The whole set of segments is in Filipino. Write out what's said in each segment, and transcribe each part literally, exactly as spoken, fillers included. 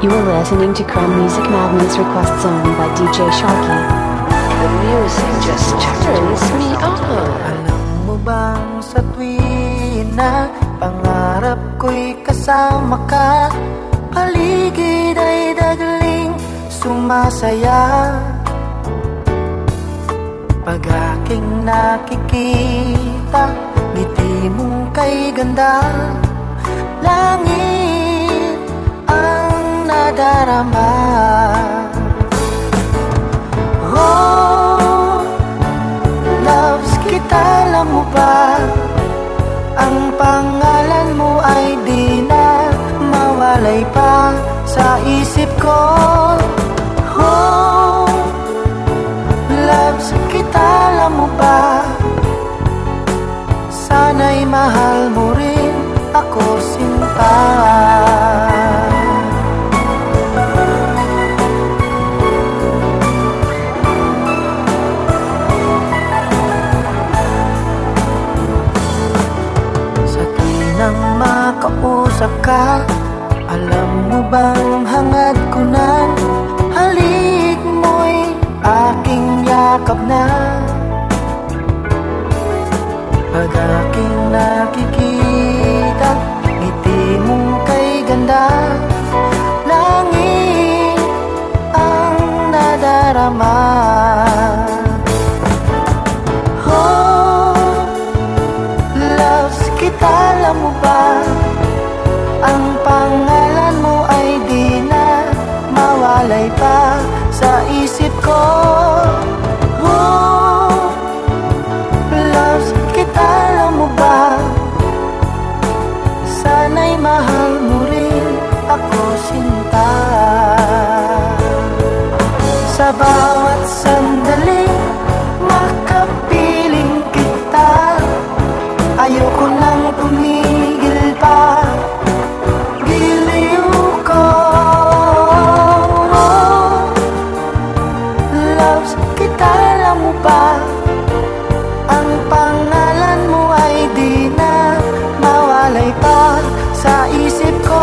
You are listening to Crumb Music Madness Request Zone by D J Sharky. The music just turns me on. Alam mo bang sa tuwin na pangarap ko'y kasama ka, paligid ay dagaling sumasaya. Pag aking nakikita, ngiti mong kay ganda, langit ang nadarama. Oh, loves kita, alam mo ba? Ang pangalan mo ay di na mawalay pa sa isip ko. Oh, loves kita, alam mo ba? Sana'y mahal mo rin ako, sinta. Sa tinang makausap ka, alam mo bang hangad ko ng halik mo'y aking yakap na. Pag aking nakikita, ngiti mong kay ganda, langit ang nadarama. Oh, loves kita, alam mo ba? Ang pangalan mo ay di na mawalay pa sa isip ko. Oh, loves kita, alam mo ba? Sana'y mahal mo rin ako, sinta. Sa bawat sandali, makapiling kita, ayoko nang tumigil pa. Giliw ko, loves kita, alam mo ba? Ang pangalan mo ay di na mawalay pa sa isip ko.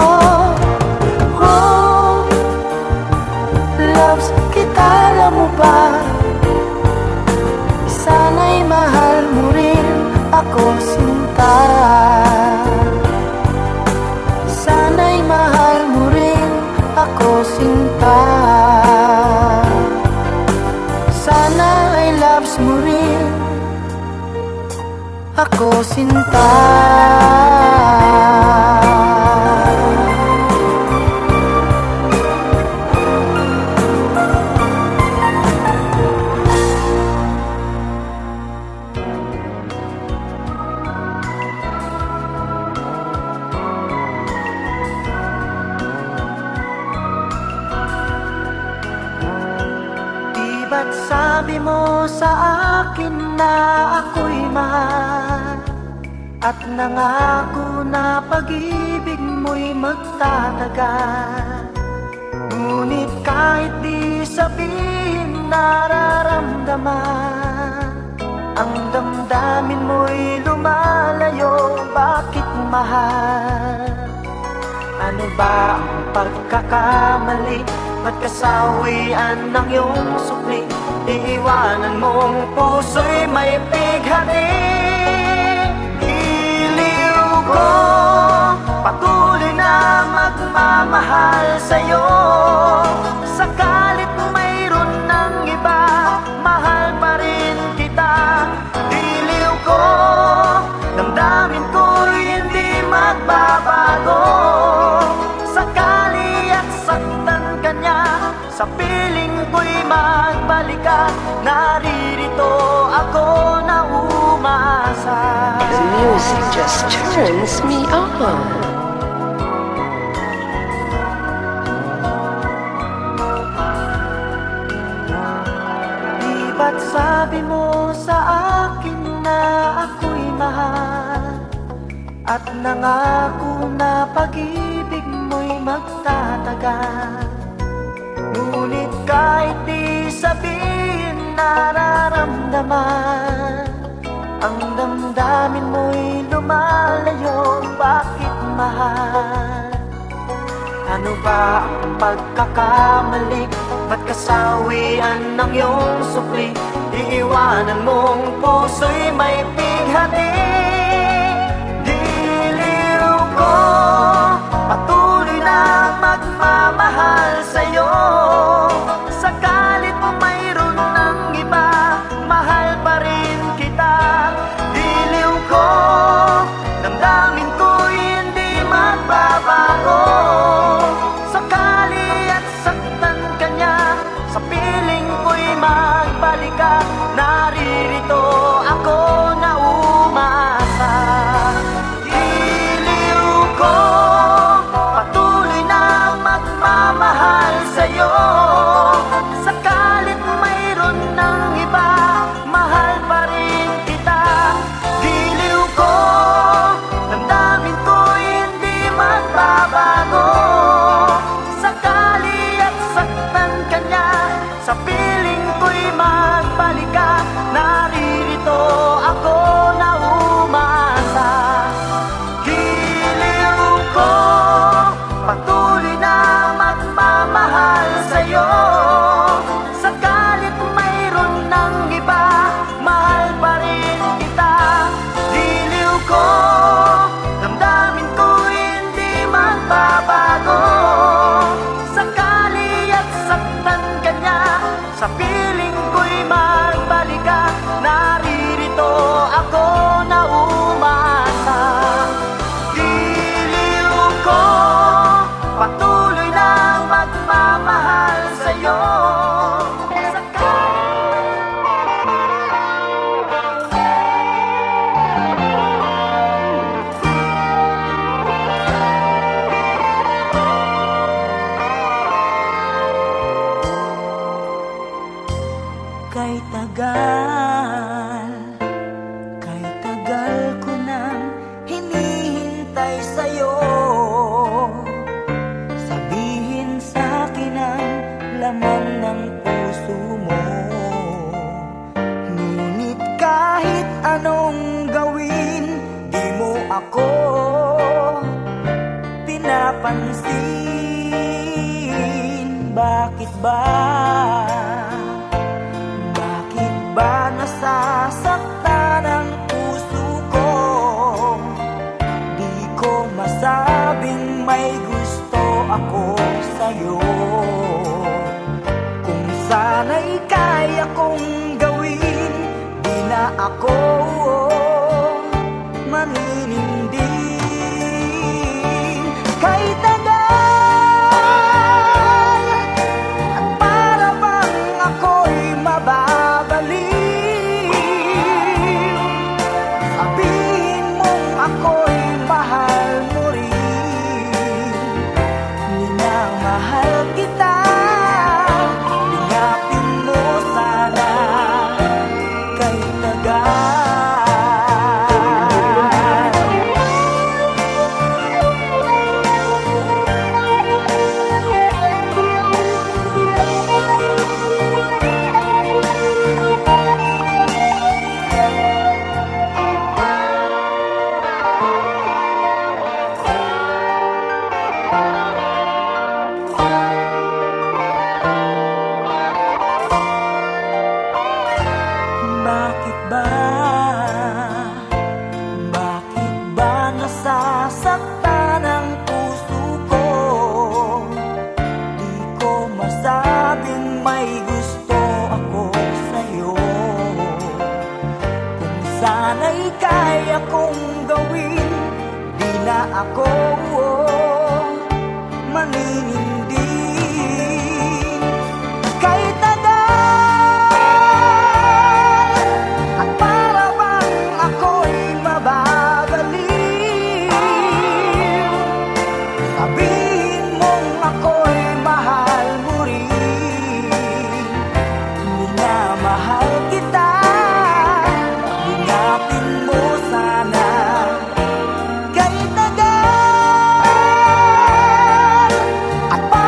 Oh, loves kita, alam mo ba? Sana'y mahal mo rin ako, sinta. Sana'y mahal mo rin ako, sinta. Sana ay loves mo rin ako, sinta. Di ba't sabi mo sa akin na ako'y mahal, at nangako na pag-ibig mo'y magtatagal? Ngunit kahit di sabihin nararamdaman, ang damdamin mo'y lumalayo. Bakit, mahal? Ano ba ang pagkakamali? Ba't kasawian ng iyong sukli? Iiwanan mong puso'y may bighati. Patuloy na magmamahal sa'yo. Sakalit mayroon ng iba, mahal pa rin kita. Diliw ko, damdamin ko'y hindi magbabago. Sakali at saktan ka niya, sa piling ko'y magbalikan. Naririto ako na umasa. The music just turns me on. Di ba't sabi mo sa akin na ako'y mahal, at nangako na pag-ibig mo'y magtatagal? Ngunit kahit di sabihin nararamdaman, ang damdamin mo'y lumalayo. Bakit, mahal? Ano ba ang pagkakamali? Ba't kasawian ng iyong supli? Iiwanan mong puso'y may pighati. Diliw ko, patuloy na magmamahal sa'yo. Sakalit mo mayroon ng iba, mahal pa rin kita. Diliw ko, damdamin ko'y hindi magbabago. Sakali at saktan ka niya, sa piling ko'y magbalik ka. Naririto ako na umasa. Diliw ko, patuloy na magmamahal sa'yo. Sakalit mayroon ng iba, mahal pa rin kita. Diliw ko, damdamin ko'y hindi magbabago. Sakali at saktan ka niya, sa piling ko'y magbalik ka. Naririto ako na umasa. Diliw ko, patuloy na magmamahal sa'yo. Sakalit mayroon ng iba, mahal pa rin kita. Diliw ko, damdamin ko'y hindi magbabago. Sakali at saktan ka niya, sa piling ko'y magbalik ka. Naririto ako na umasa. Diliw ko, patuloy na magmamahal sa'yo. Kay tagal, kay tagal ko nang hinihintay sa'yo. Sabihin sa'kin ang laman ng puso mo. Ngunit kahit anong gawin, di mo ako pinapansin. Bakit ba? Bakit ba nasasaktan ang puso ko? Di ko masabing may gusto ako sa'yo. Kung sana'y kaya kong gawin, di na ako maninindig. Kay tagal, at para bang ako'y mababaliw. Sabihin mong ako'y mahal mo rin. Minamahal kita, ingapin mo sana. Kay tagal, bakit ba? Bakit ba nasasaktan ang puso ko? Di ko masabing may gusto ako sa'yo. Kung sana'y kaya kong gawin, di na ako maninindig. Kay tagal, at para bang ako'y mababaliw. Sabihin mong ako'y mahal mo rin. Minamahal kita, ingapin mo sana. Kay tagal, at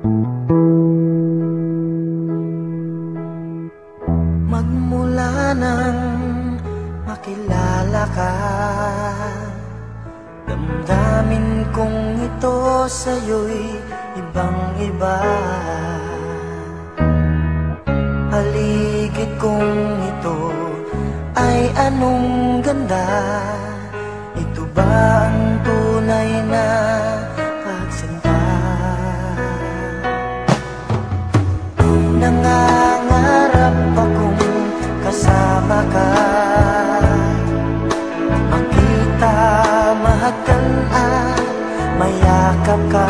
Magmula nang makilala ka, damdamin kong ito sa'yo'y ibang-iba. Paligid kong ito ay anong ganda. Ito ba ang tunay na pagsinta? Nangangarap akong kasama ka, makita, mahagkan at mayakap ka,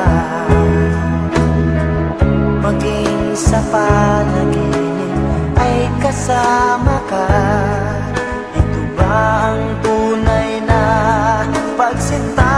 maging sa panaginip ay kasama ka. Ito ba ang tunay na pagsinta?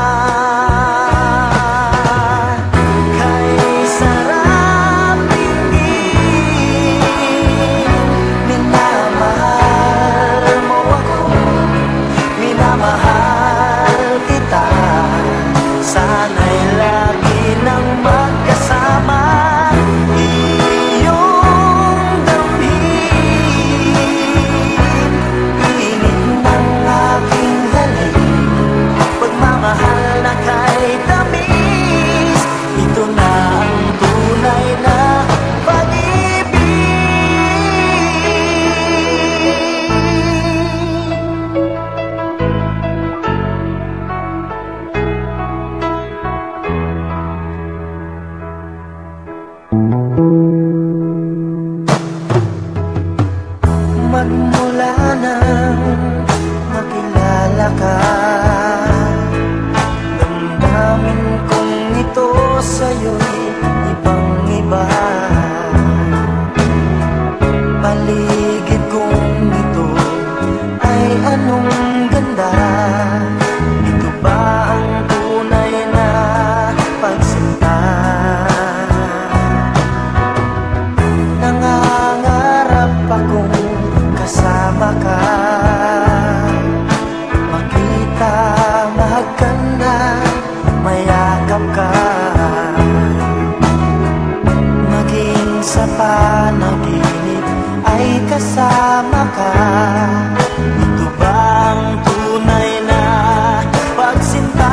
Magmula nang makilala ka, damdamin kong ito sa'yo'y ibang-iba. Paligid kong ito ay anong ganda. Ito ba ang tunay na pagsinta? Nangangarap akong kasama ka, makita, mahagkan na mayakap ka, maging sa panaginip ay kasama ka. Ito ba ang tunay na pagsinta?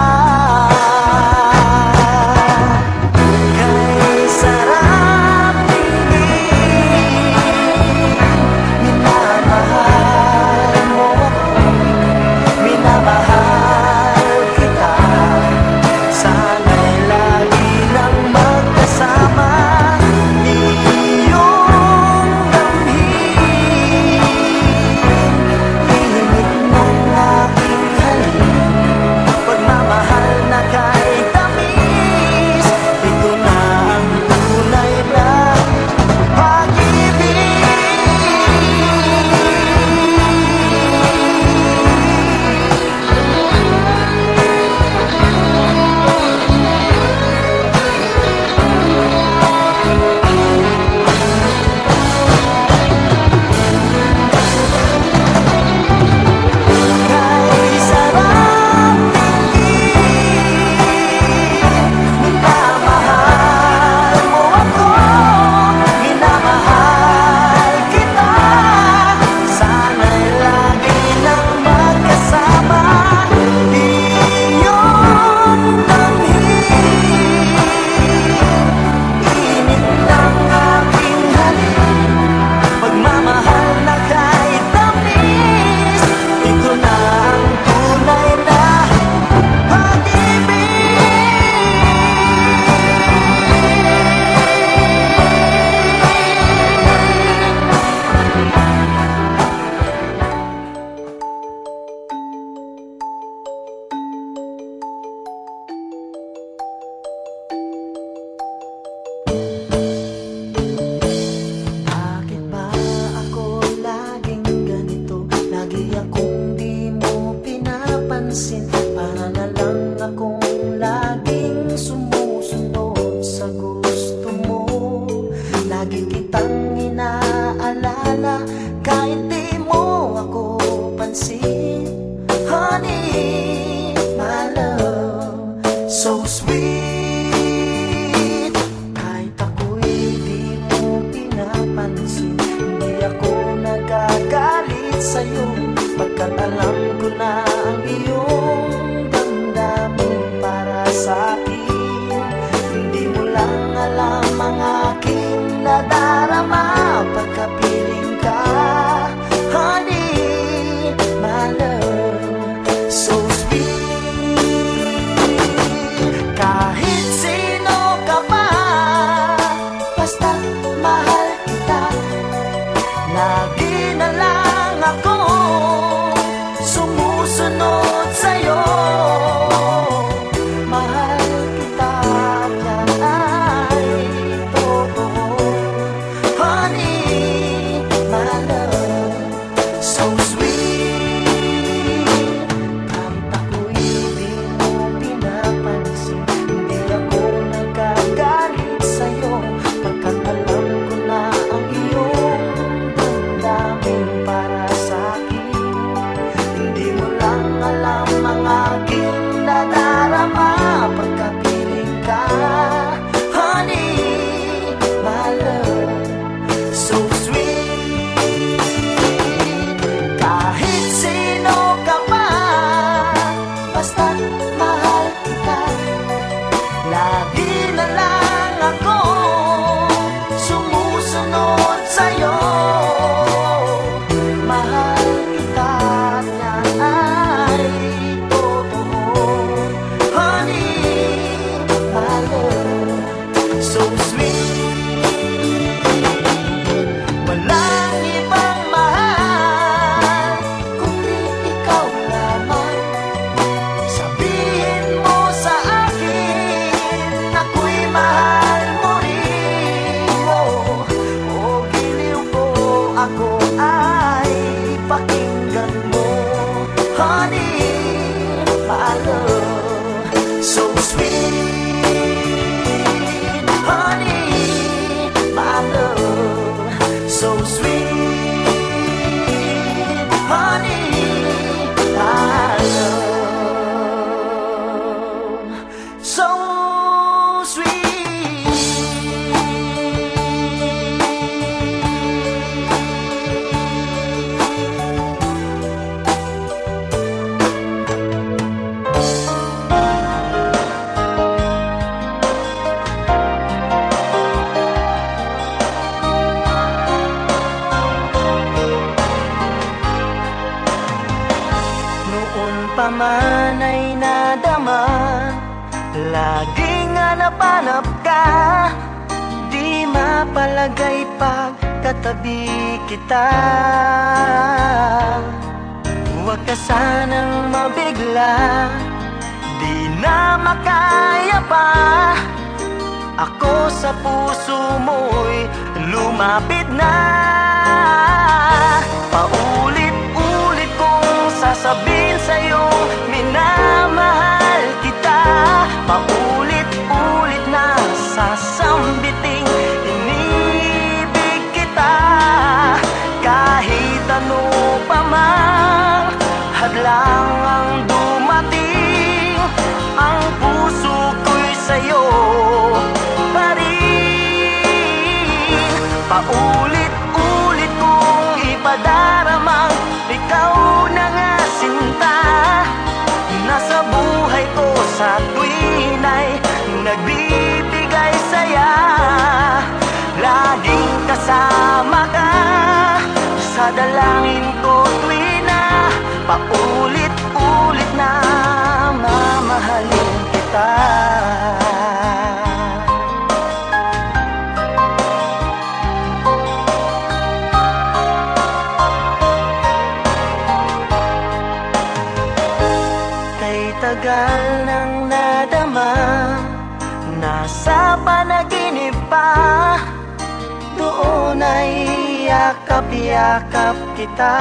naman ay nadama, laging hanap-hanap ka, di mapalagay pag katabi kita. Huwag ka sanang mabigla, di na makaya pa. Ako sa puso mo'y lumapit na. Paulit-ulit kong sasabihin sa'yo, minamahal kita. Paulit-ulit na sasambiting inibig kita. Kahit ano pa mang hadlang ang dumating, ang puso ko'y sa'yo pa rin. Paulit-ulit kong ipadaramang ikaw na nga sinta. Nasa buhay ko sa tuwin ay nagbibigay saya. Laging kasama ka sa dalangin ko tuwin na paulit-ulit na mamahalin kita. Tagal nang nadama, nasa panaginip pa, doon ay yakap-yakap kita.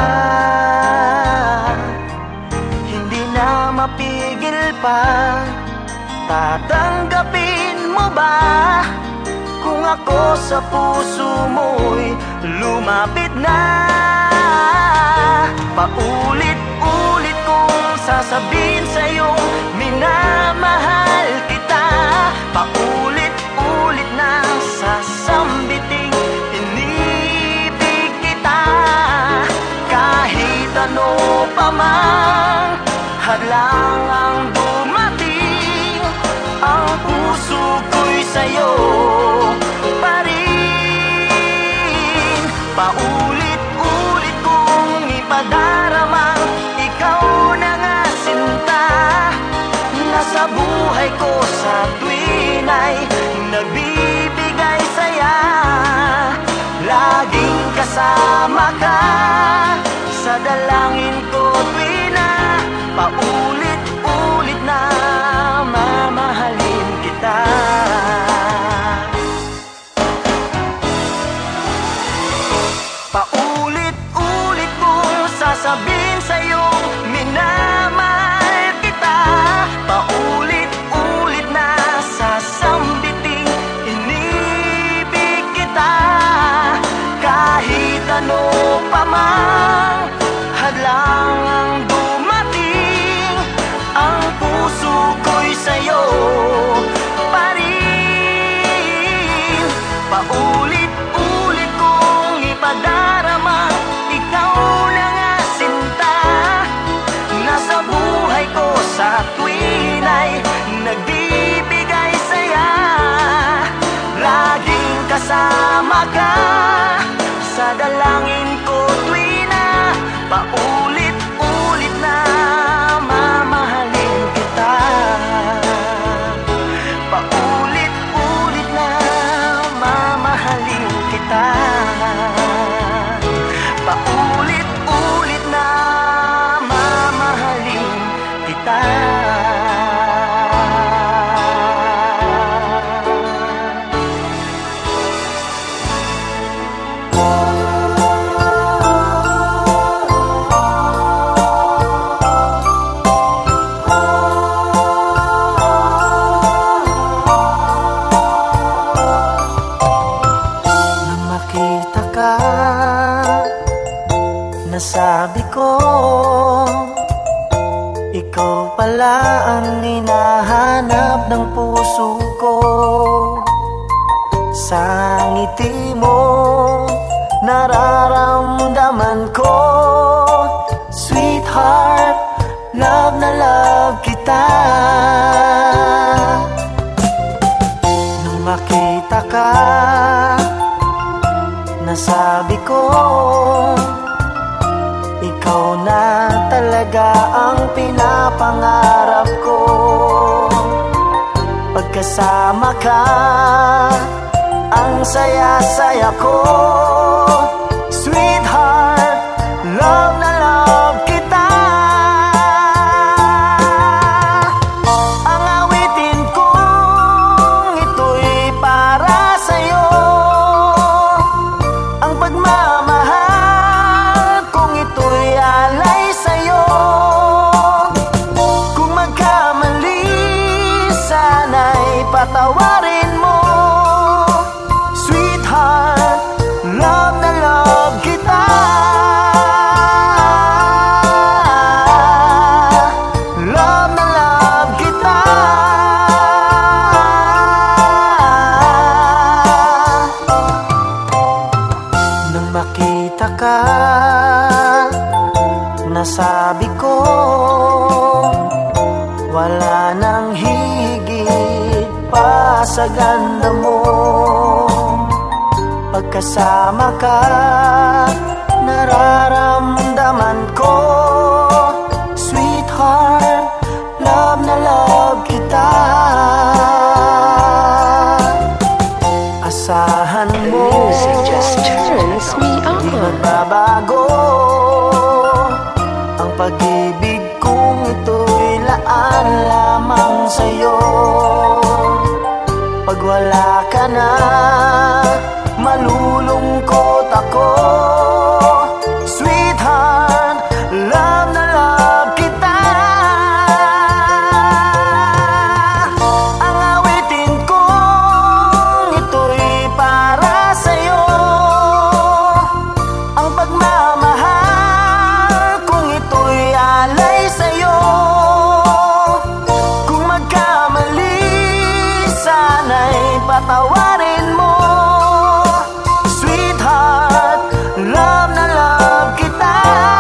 Hindi na mapigil pa, tatanggapin mo ba kung ako sa puso mo'y lumapit na? Paulit-ulit kong sasabihin sa'yo, minamahal kita. Paulit-ulit na sasambiting inibig kita. Kahit ano pa mang hadlang ang dumating, ang puso ko'y sa'yo pa rin. Paulit-ulit kong ipadaramang ikaw na nga sinta. Nasa buhay ko sa tuwin ay nagbibigay saya. Laging kasama ka sa dalangin ko tuwin na paulit-ulit na mamahalin kita. Paulit-ulit kong sasabihin sa'yo, minamahal kita. Paulit-ulit na sasambiting inibig kita. Kahit ano pa mang hadlang ang dumating, ang puso ko'y sa'yo pa rin. Paulit-ulit kong ipadarama, ikaw na nga sinta. Nasa buhay ko sa tuwin ay nagbibigay saya. Laging kasama ka sa dalangin ko tuwin na paulit-ulit na mamahalin kita. Paulit-ulit na mamahalin kita. Paulit-ulit na mamahalin kita. Nang makita ka, nasabi ko, ikaw pala ang hinahanap ng puso ko. Sa ngiti mo, nararamdaman ko, sweetheart, love na love kita. Nung makita ka, nasabi ko, ikaw ikaw na talaga ang pinapangarap ko. Pagkasama ka, ang saya-saya ko. Sweetheart, love na love kita. Ang awitin kong ito'y para sa'yo. Ang pagmamahal kong ito'y alay sa'yo. Kung magkamali, sana'y patawarin mo. Sweetheart, love na love kita. Love na love kita. Nang makita ka, nasabi ko, wala nang higit pa sa ganda mo. Pagkasama ka, nararamdaman ko. Sweetheart, love na love kita. Asahan The mo, music just turns me di on. magbabago. Ang pag-ibig kong ito'y laan lamang sa'yo. Pag wala ka na, malulungkot ako. Sweetheart, love na love kita. Ang awitin kong ito'y para sa'yo. Ang pagmamahal kong ito'y alay sa'yo. Kung magkamali, sana'y patawarin mo. Sweetheart, love na love kita.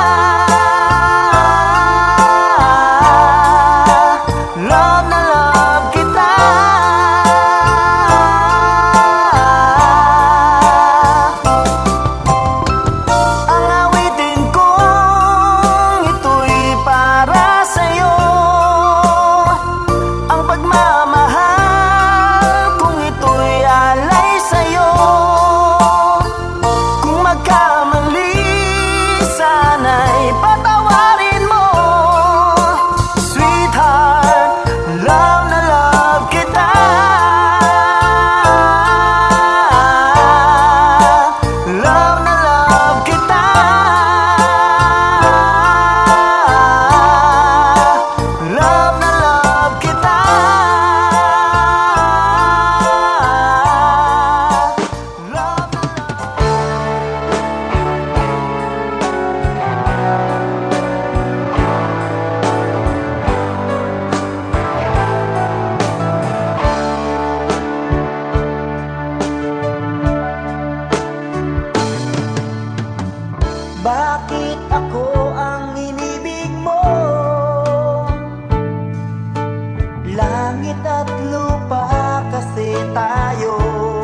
Love na love kita. Ang awitin kong ito'y para sa'yo. Ang pagmamahal kong ito'y alay sa'yo. Kung magkamali, sana'y patawarin mo. Sweetheart, love na love kita. Love na love kita. Love na love kita. Love na love. Bakit ako ang inibig mo? Langit at lupa kasi tayo.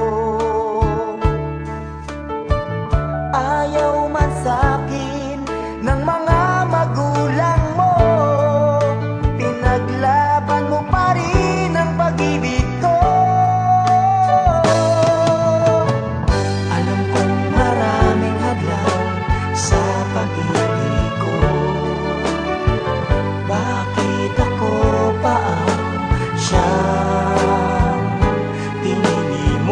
Ayaw man sa'kin ng mga magulang mo. Pinaglaban mo pa rin ang pag-ibig ko. Alam kong maraming hadlang sa pag-ibig ko. Bakit ako pa ang siyang pinili mo?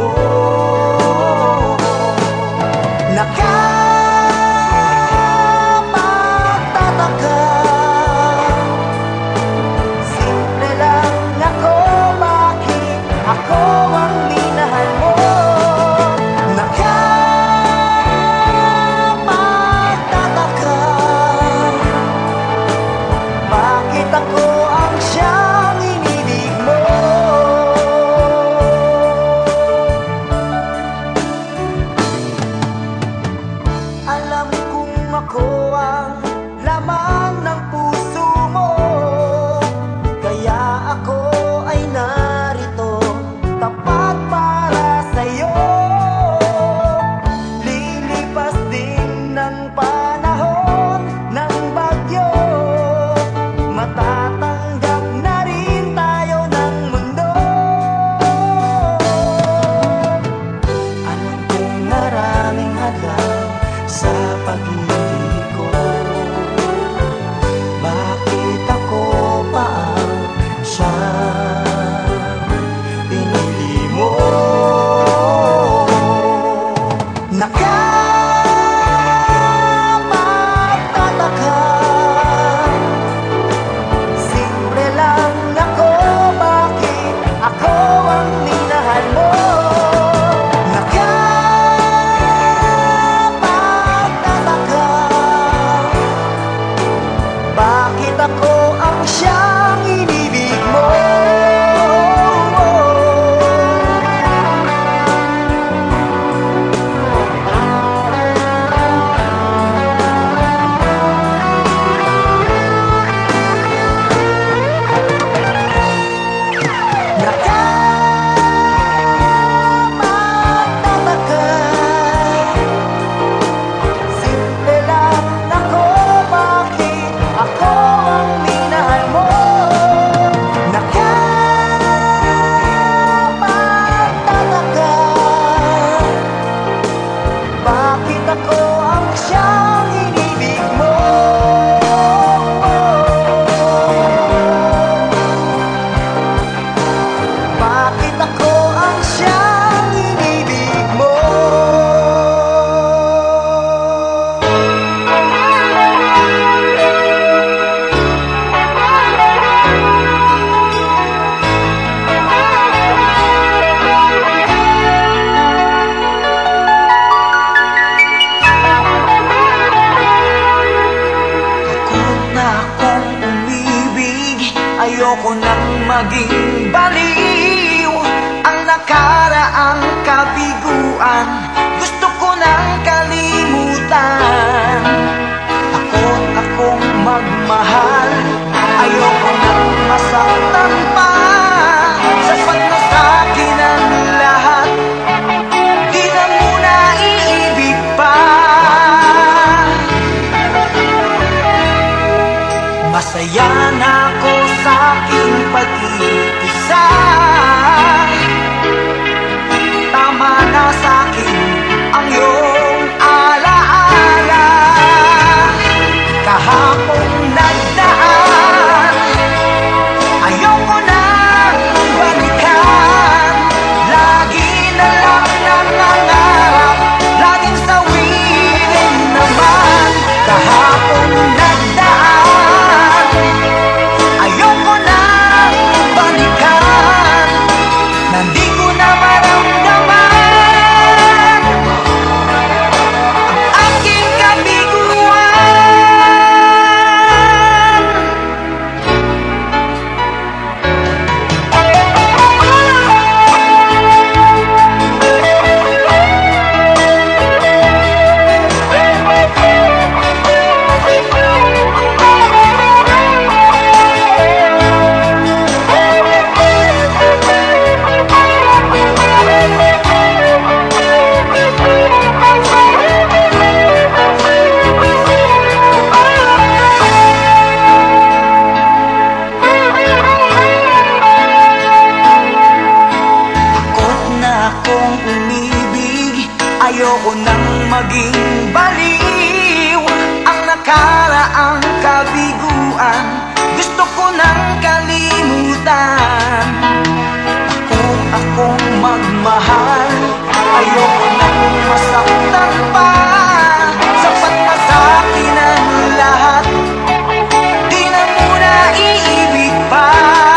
mong umibig. Ayoko nang maging baliw ang nakaraang kabiguan. Gusto ko nang kalimutan kung akong magmahal. Ayoko nang masaktan pa. Sapat na sa'kin ang lahat, di na muna iibig pa.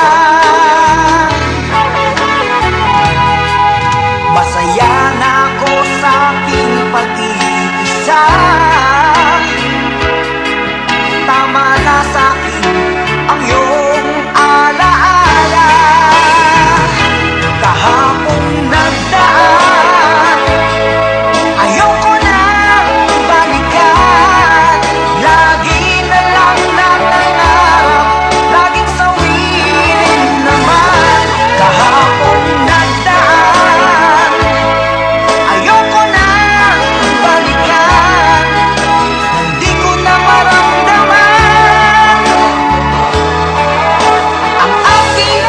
Masaya na ako sa aking pag-iisa. Tama na sa'kin ang iyong alaala. Kahapon nagdaan, ayoko na balikan. Lagi na lang natangarap, laging sawirin naman. Kahapon nagdaan, ayoko na balikan. Hindi ko na maramdaman ang aking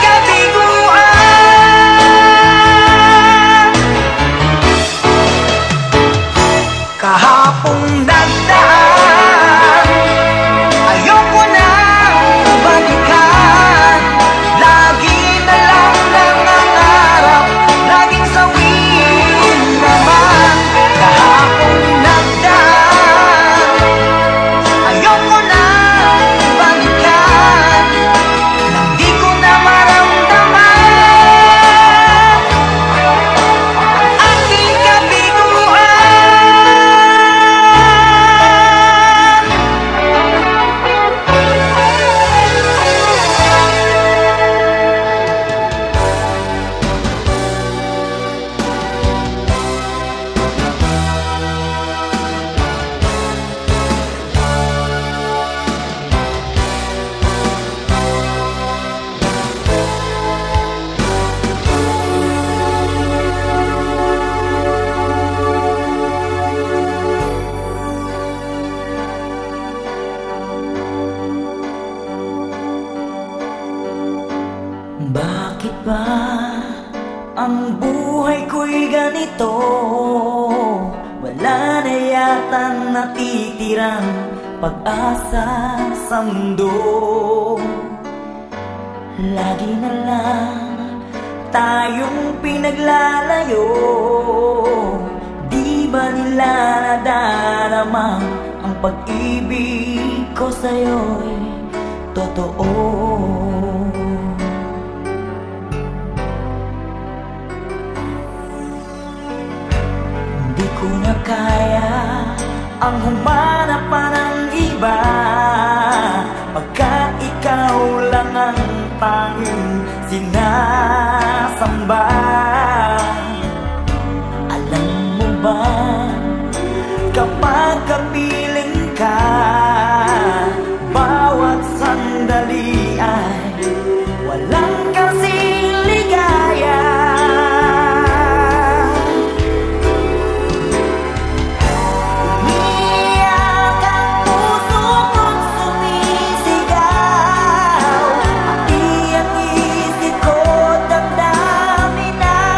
kabiguan. Kahapon nagdaan, ayoko na balikan. Lagi na lang nangangarap, laging sawirin naman. Kahapon nagdaan, ayoko na balikan. Hindi ko na maramdaman ang aking kabiguan. Bakit ba ang buhay ko'y ganito? Wala na yata natitirang pag-asa sa mundo. Lagi na lang tayong pinaglalayo. Di ba nila nadarama ang pag-ibig ko sa'yo'y totoo? Di ko na kaya ang humanap pa ng iba, pagkat ikaw lang ang tanging sinasamba. Alam mo ba, kapag kapiling ka, bawat sandali ay walang kasing ligaya. Pati ang isip ko damdamin na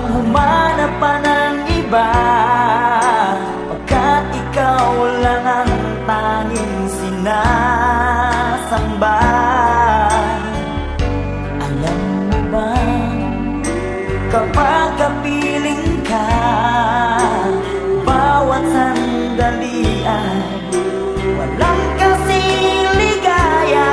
bang humanap pa ng iba, pagkat ikaw lang ang tanging sinasamba? Alam mo ba, kapag kapiling ka, bawat sandali ay walang kasing ligaya.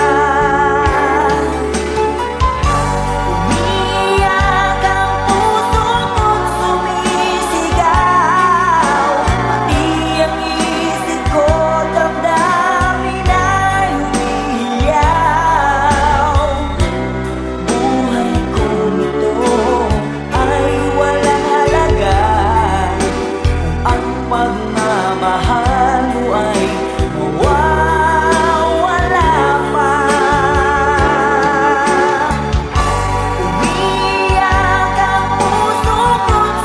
Umiiyak ang puso ko't sumisigaw, pati ang isip ko damdamin ay umiiyaw. Buhay ko nito ay walang halaga kung ang pagmamahal mo ay mawawala pa. Umiiyak ang puso ko't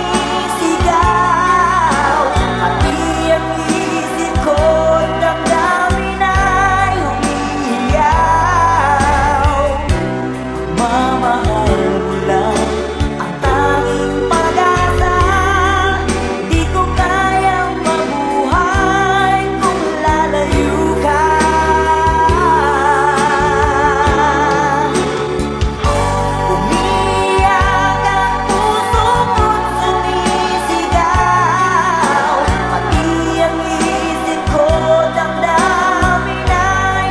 sumisigaw, pati ang isip ko damdamin ay umiiyaw. Mamahal mo lang ang tanging pag-asa, di ko kayang mabuhay kung lalayo ka. Umiiyak ang puso ko't sumisigaw, pati ang isip ko damdamin ay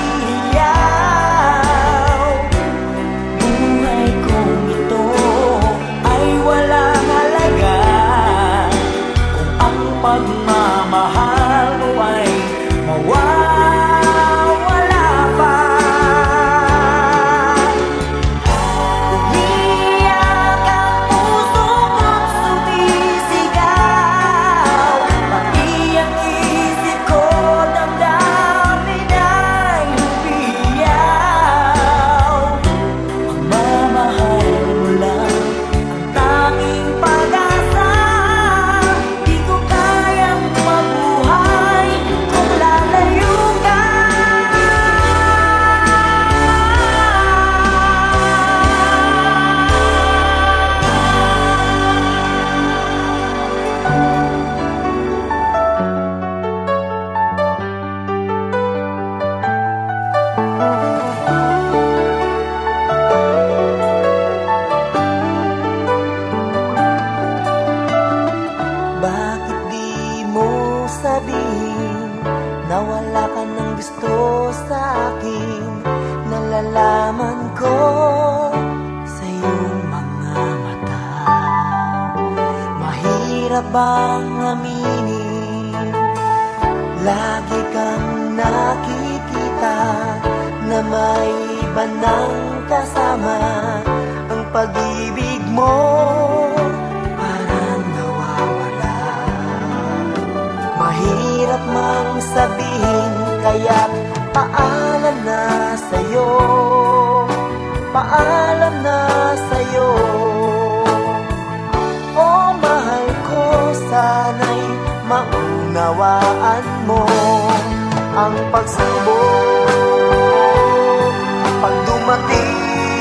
umiiyaw. Buhay kong ito ay walang halaga kung ang pagmamahal mo ay mawawala pa. Umiiyak ang puso ko't sumisigaw, pati ang isip ko damdamin ay umiiyaw. Pagmamahal mo lang ang tanging pag-asa, di ko kayang mabuhay kung lalayo ka. Bakit di mo sabihin na wala ka ng gusto sa akin? Nalalaman ko sa iyong mga mata. Mahirap bang aminin? Lagi kang nakikita na may iba nang kasama. Ang pag-ibig mo parang nawawala. Mahirap mang sabihin, kaya paalam na sa'yo, paalam na sa'yo. Oh mahal ko, sana'y maunawaan mo ang pagsubok. Pag dumating,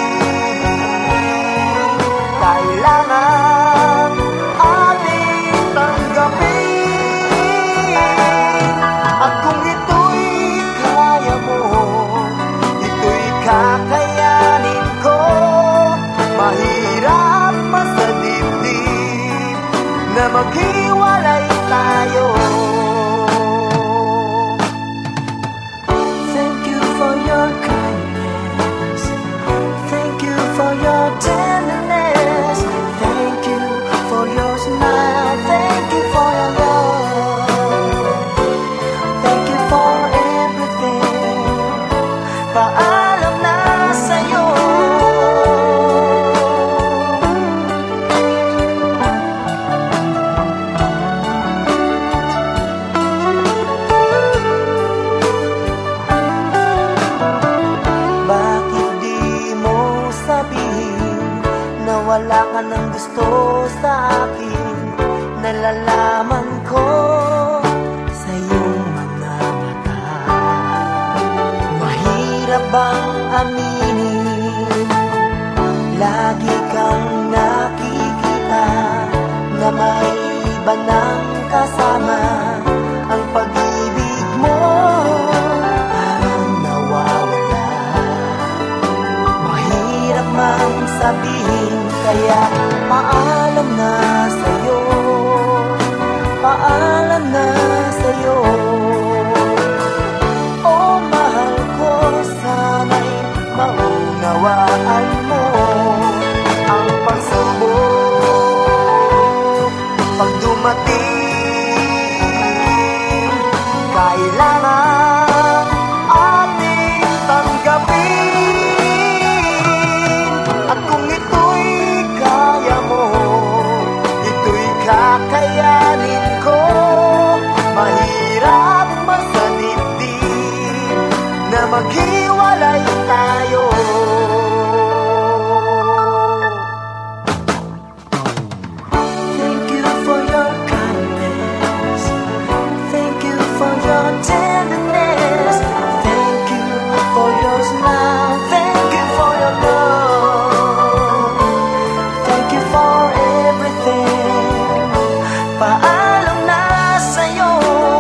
kailangan ating tanggapin. At kung ito'y kaya mo, ito'y kakayanin ko. Mahirap pa sa dibdib na maghiwalay tayo. Thank you for your kindness. Thank you for your tenderness. Thank you for your smile. Thank you for your love. Thank you for everything. Paalam na sa'yo. Bakit di mo sabihin na wala ka ng gusto sa akin? Nalalaman ko sa iyong mga mata. Mahirap bang aminin? Lagi kang nakikita kasama. Ang pag-ibig mo parang nawawala. Mahirap mang sabihin, kaya paalam na sa'yo, paalam na sa'yo. Oh mahal ko, sana'y maunawaan mo ang pagsubok. Pag dumating, kailangan ating tanggapin. At kung ito'y kaya mo, ito'y kakayanin ko. Mahirap masanib din na maghiwalay tayo. Thank you for your kindness, thank you for your tenderness, thank you for your smile, thank you for your love, thank you for everything. Paalam na sa'yo.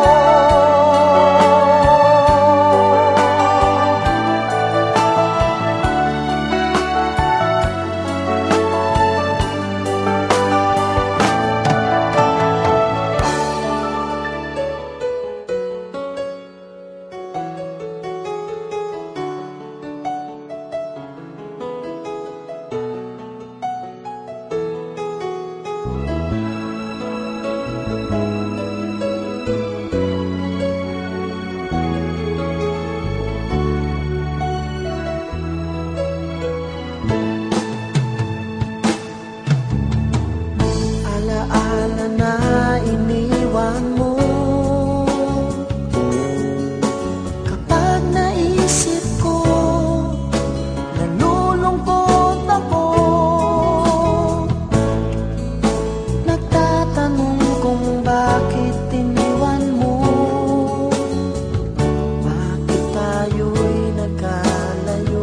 Alaala na iniwan mo, kapag naisip ko, nalulungkot ako. Nagtatanong kung bakit iniwan mo, bakit tayo'y nagkalayo.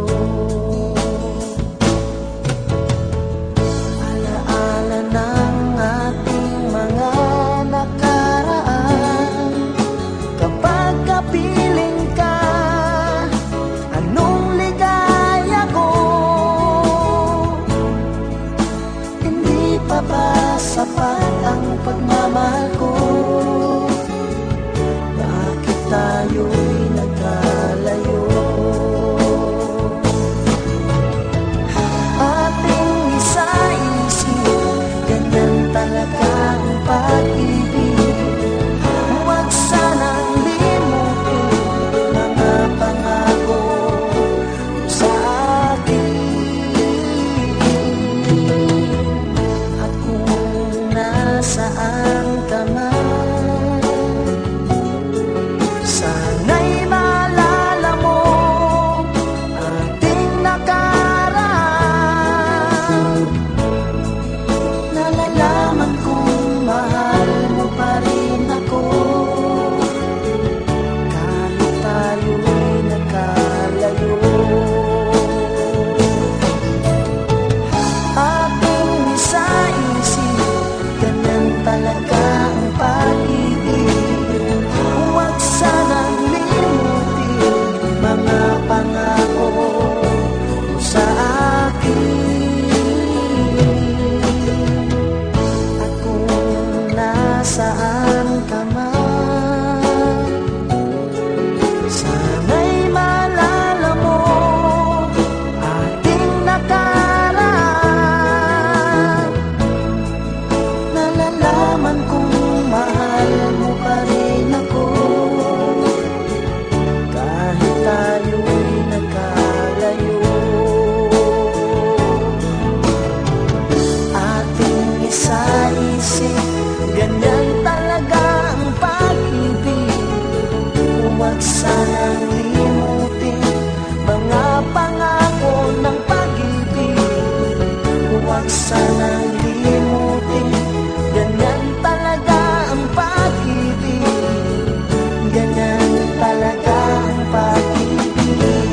Alaala ng ating mga nakaraan, kapag kapiling ka, anong ligaya ko. Hindi pa ba sapat ang pagmamahal ko? Bakit tayo'y nagkalayo? Ating isa-isip, ganyan talaga ang pag-ibig. Huwag sanang limutin mga pangako sa akin. At kung nasaan ka man, sana'y maalala mo ating nakaraan. Nalalaman kong mahal mo pa rin ako, kahit tayo'y nagkalayo. Ating isa-isip, ganyan talaga ang pag-ibig. Huwag sanang limutin mga pangako mo sa akin. At kung nasaan ka man, sana'y maalala mo ating nakaraan. Nalalaman kong mahal mo pa rin ako, kahit tayo'y nagkalayo. Ating isa-isip, ganyan talaga ang pag-ibig. Huwag sanang limutin mga pangako ng pag-ibig. Huwag sanang limutin, ganyan talaga ang pag-ibig. Ganyan talaga ang pag-ibig.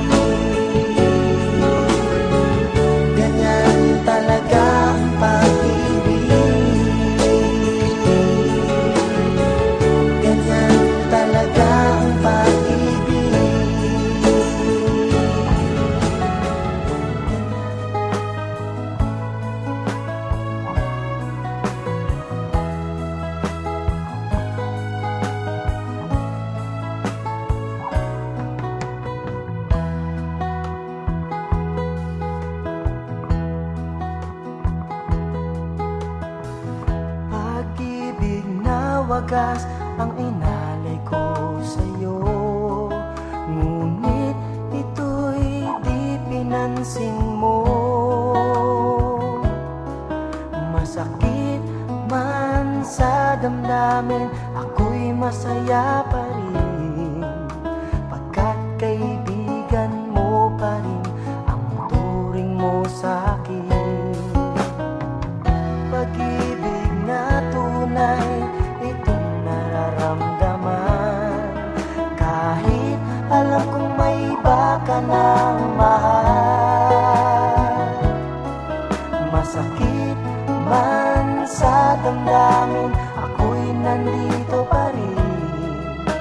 Ganyan talaga ang pag-ibig. wagas ang inalay ko sa'yo. Ngunit ito'y di pinansin mo. Masakit man sa damdamin, ako'y masaya pa rin, pagkat kaibigan mo pa rin ang turing mo sa'kin. Pag-ibig na tunay, itong nararamdaman, kahit alam kong may iba ka ng mahal. Masakit man sa damdamin, ako'y nandito pa rin.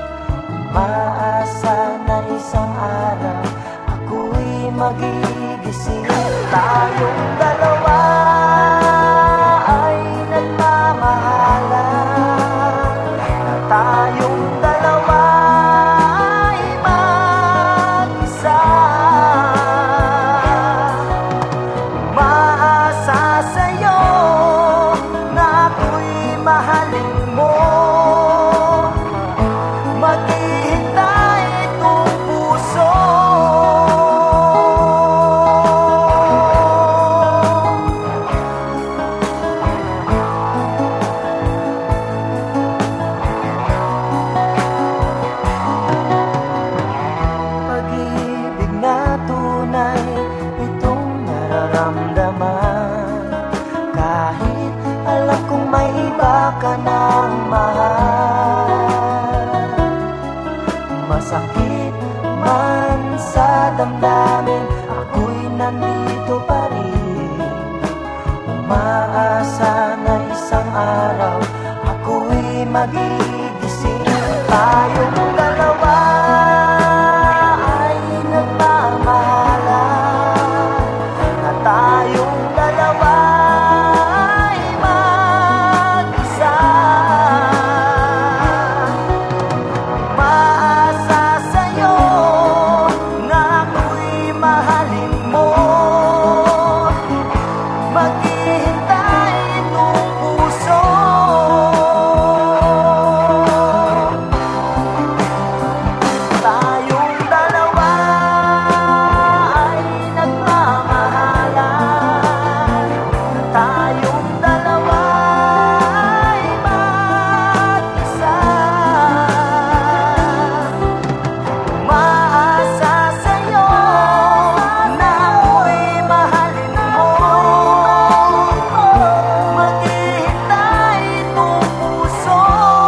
Umaasa na isang araw ako'y magigising. Tayong dalawa ay nagmamahalan, na tayong dalawa ay mag-isa. Umaasa sa'yo na ako'y mahalin mo. Maghihintay itong puso. Pag-ibig na tunay, itong nararamdaman, kahit alam kong may iba ka ng mahal. Masakit man sa damdamin, ako'y nandito pa rin. Umaasa na isang araw ako'y magigising. Tayong dalawa ay nagmamahalan, na tayong dalawa ay mag-isa. Umaasa sa'yo na ako'y mahalin mo. Maghihintay itong puso. Tayong dalawa ay nagmamahalan, tayong dalawa ay mag-isa. Umaasa sa'yo na ako'y mahalin mo. Maghihintay itong puso.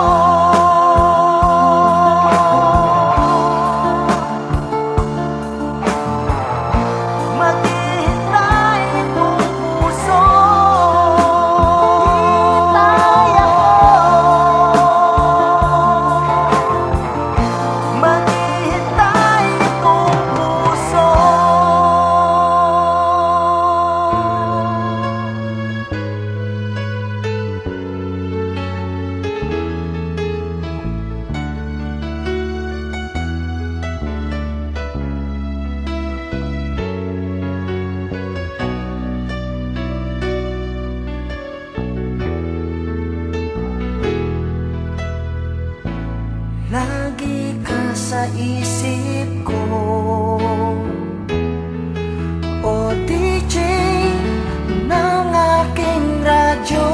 Maghihintay itong puso. Hintay ako. Maghihintay itong puso. Lagi ka sa isip ko, o D J ng aking radyo.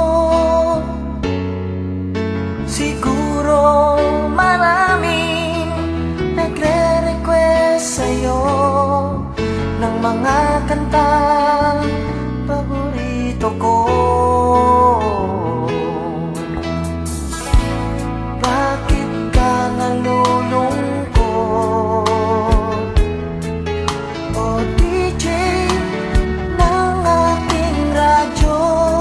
Siguro maraming nagre-request sa'yo ng mga kantang paborito ko. Bakit ka nalulungkot, o D J ng aking radyo?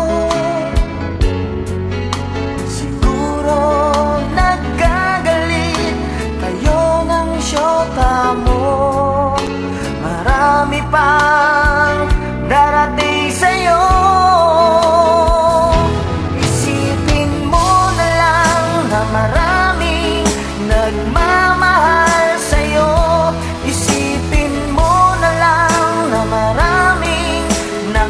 Siguro nagagalit kayo ng syota mo. Marami pang darating sa'yo. Isipin mo na lang na maraming nagmamahal sa'yo. Isipin mo na lang na maraming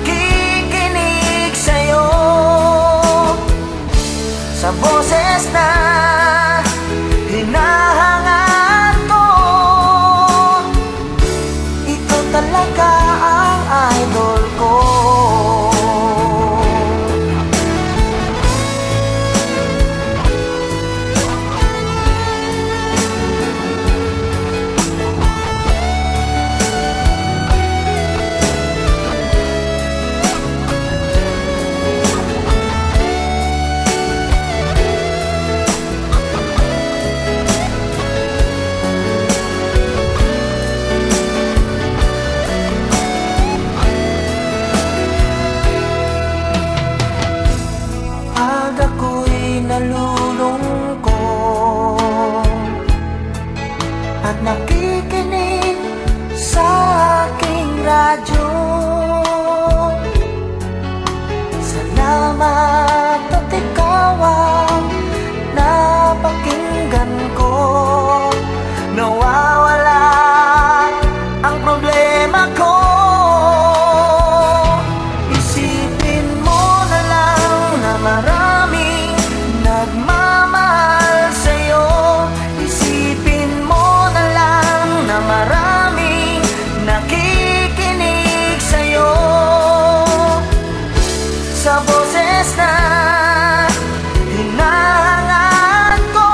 nakikinig sa'yo. Sa boses na at nakikinig sa aking radyo. Salamat at ikaw ang napakinggan ko. Nawawala ang problema ko. Isipin mo na lang na maraming nagmamahal sa'yo. Isipin mo na lang na maraming nakikinig sa'yo. Sa boses na hinahangaan ko,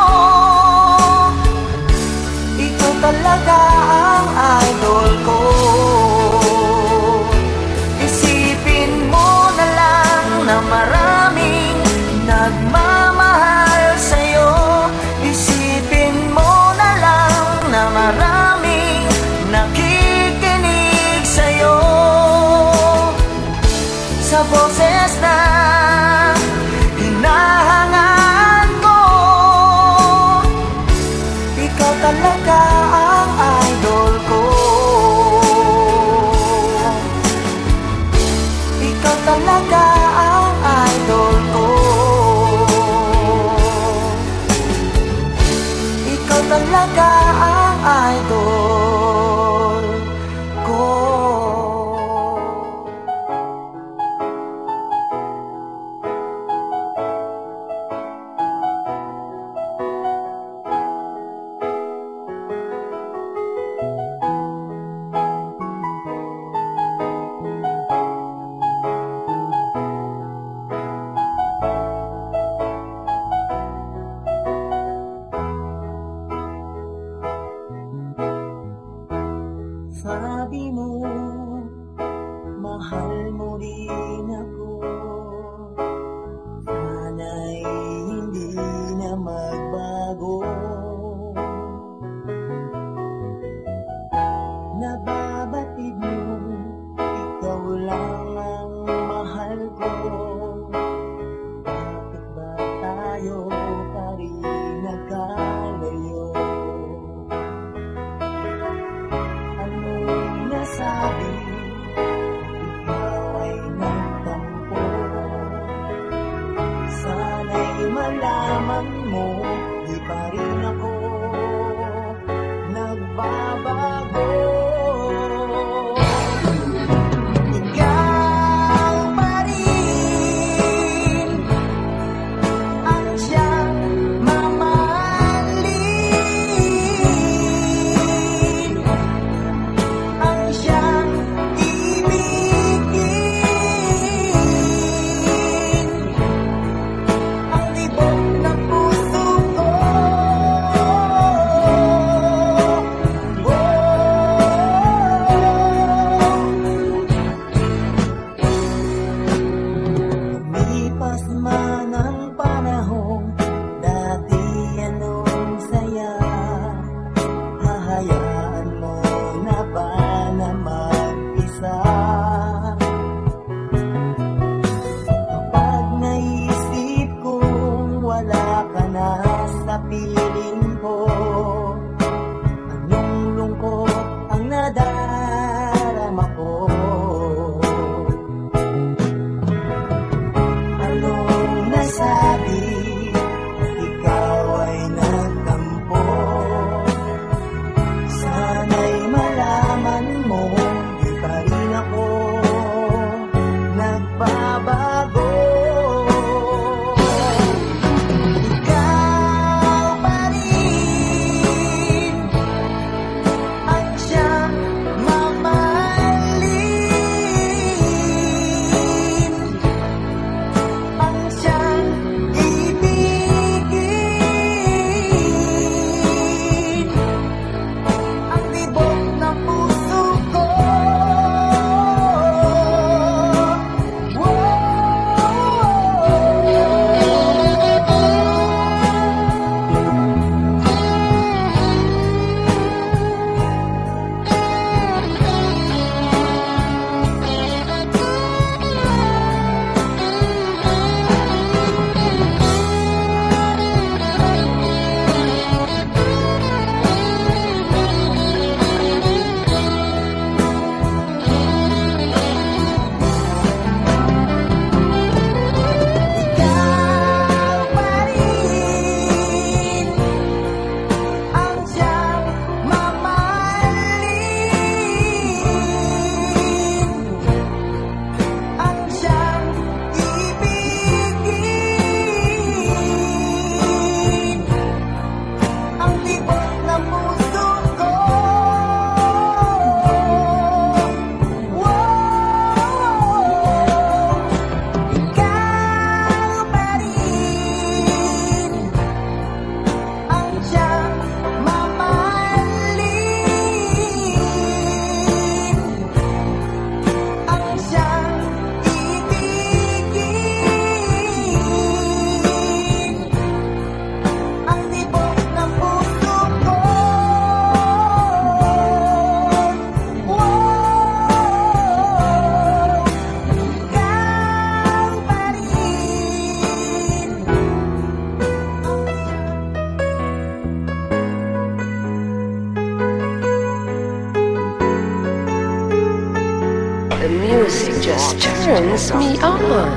ikaw talaga ang idol ko. Isipin mo na lang na maraming nagmamahal sa'yo. Isipin mo na lang na maraming nakikinig sa'yo. Sa boses na hinahangaan ko, ikaw talaga ang idol ko. Ikaw talaga ang idol ko. Ikaw talaga ang idol ko. music just turns me on.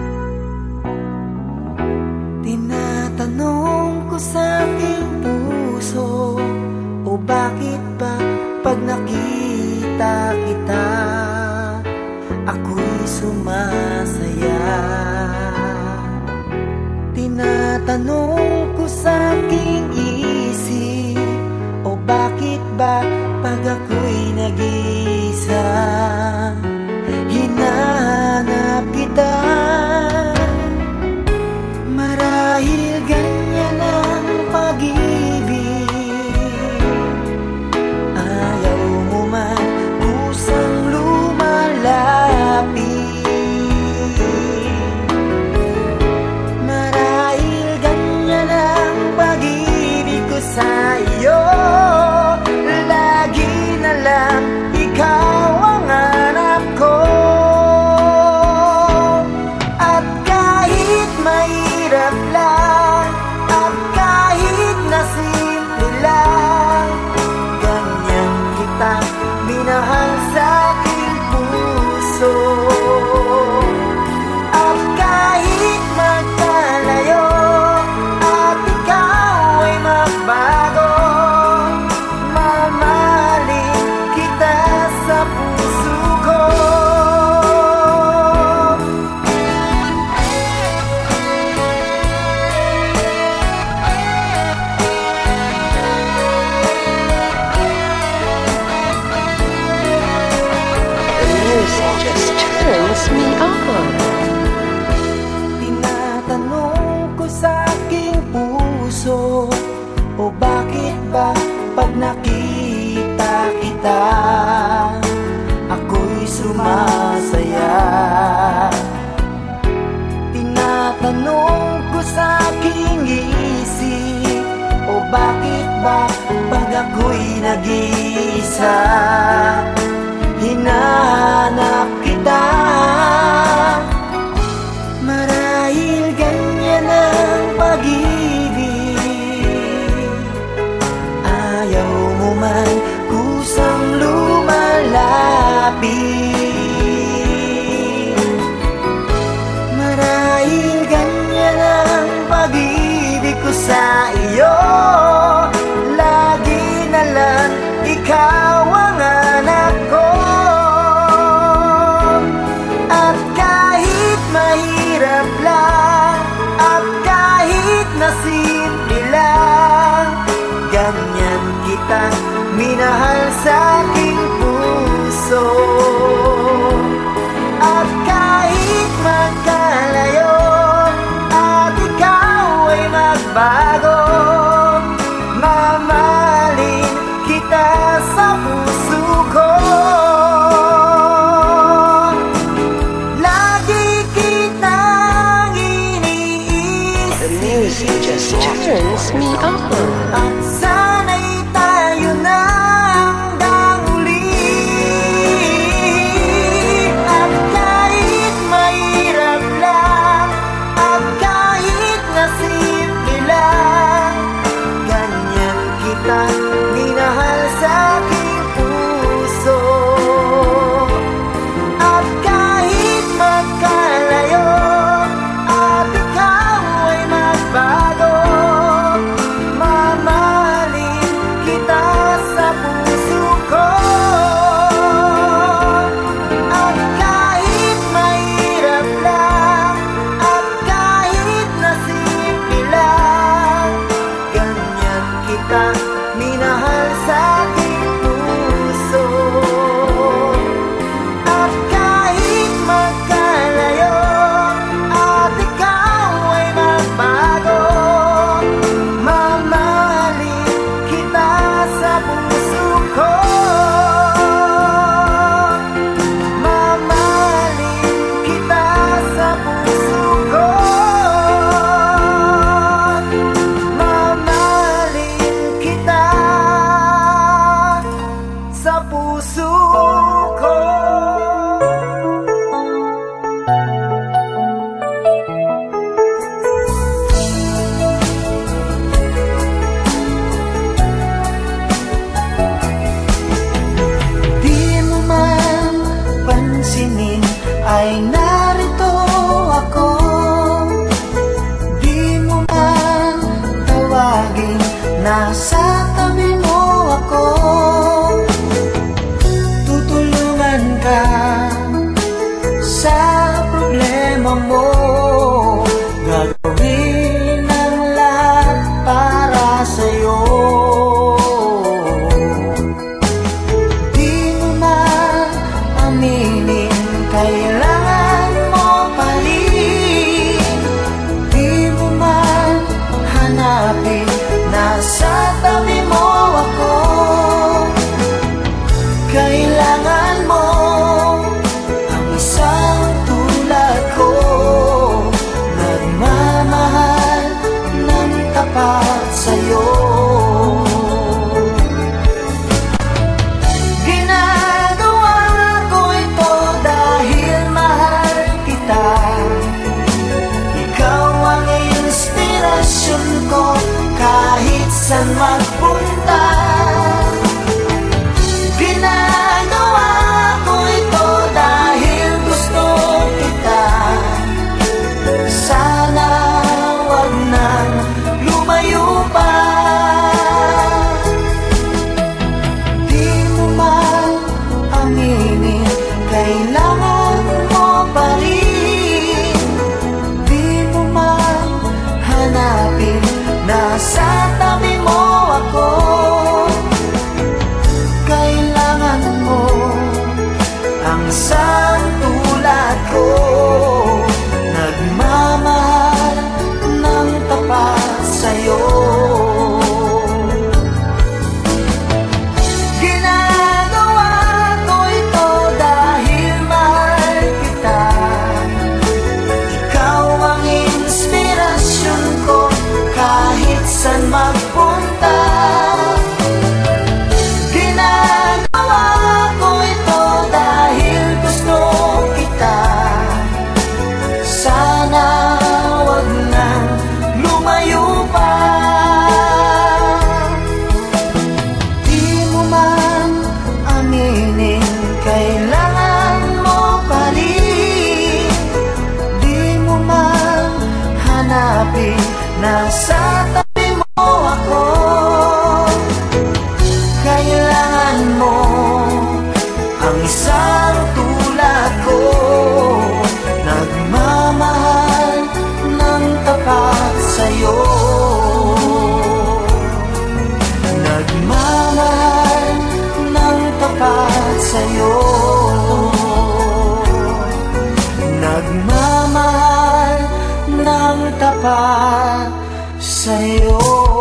Tinatanong ko sa aking puso, o bakit ba pag nakita kita, ako'y sumasaya. Tinatanong ko sa aking isip, o bakit ba pag ako'y nag-iisa, hinahanap kita. Marahil ganyan ang pag-ibig, ayaw mo man kusang lumalapit. Marahil ganyan ang pag-ibig ko sa iyo, lagi na lang ikaw ang hanap ko. At kahit mahirap lang, at kahit na simple lang, ganyan kita minahal sa aking puso. At kahit magkalayo, at ikaw ay magbago, mamahalin kita sa puso ko. The music just turns me on. Tinatanong ko sa aking puso, o bakit ba pag nakita kita, ako'y sumasaya. Tinatanong ko sa aking isip, o bakit ba pag ako'y nag-iisa, hinahanap kita. Marahil ganyan ang pag-ibig, ayaw mo man kusang lumalapit. Marahil ganyan ang pag-ibig ko sa iyo, lagi na lang ikaw ang anak ko. At kahit mahirap lang, at kahit na simple lang, ganyan kita minahal sa aking puso. At kahit magkalayo, at ikaw ay magbago, mamahalin kita sa puso ko. Lagi kitang iniisip, The music just turns me on. at sana'y tayo na hanggang uli. At kahit mahirap lang, at kahit na simple lang, ganyan kita minahal sa aking puso. At kahit magkalayo, at ikaw ay magbago, mamahalin kita sa puso ko. At kahit mahirap lang, at kahit na simple lang, ganyan kita minahal sa aking puso. At kahit magkalayo, at ikaw ay magbago, mamahalin kita sa puso ko. Mamahalin kita sa puso ko. Mamahalin kita. nasa tabi mo ako. Kailangan mo ang isang tulad ko, nagmamahal ng tapat sa'yo, nagmamahal ng tapat sa'yo, nagmamahal ng tapat sa'yo.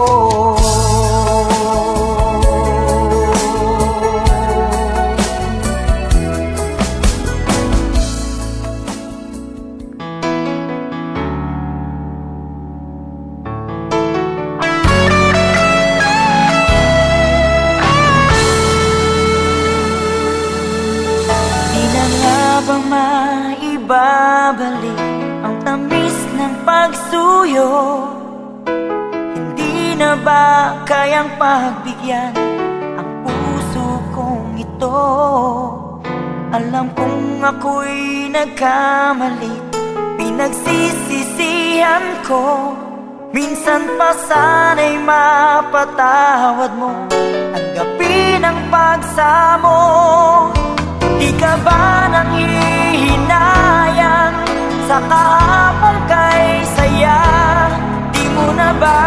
Maibabalik ang tamis ng pagsuyo, hindi na ba kayang pagbigyan ang puso kong ito? Alam kong ako'y nagkamali, pinagsisisihan ko. Minsan pa sana'y mapatawad mo, tanggapin ang pagsamo. Di ka ba nanghihinayang sa kahapon kay saya? Di mo na ba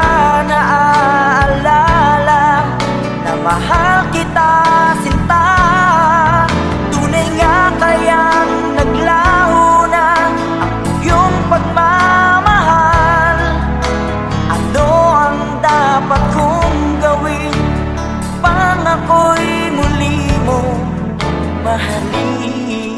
naaalala na mahal kita sinta? Tunay nga kayang naglaho na ang iyong pagmamahal? Ano ang dapat kong gawin pang ako'y muli mo mahalin?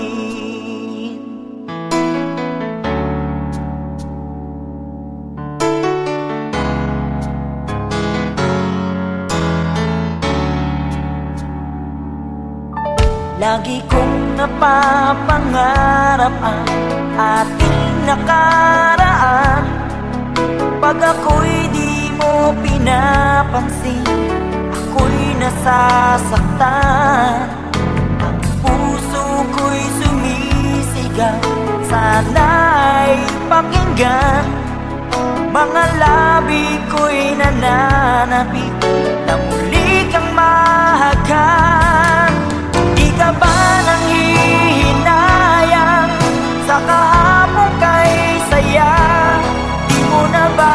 Lagi kong napapangarap ang ating nakaraan. Pag ako'y di mo pinapansin, ako'y nasasaktan. Puso ko'y sumisigaw, sana'y pakinggan. Mga labi ko'y nananabik na muli kang mahagan. Di ka ba nanghihinayang sa kahapon kay saya? Di mo na ba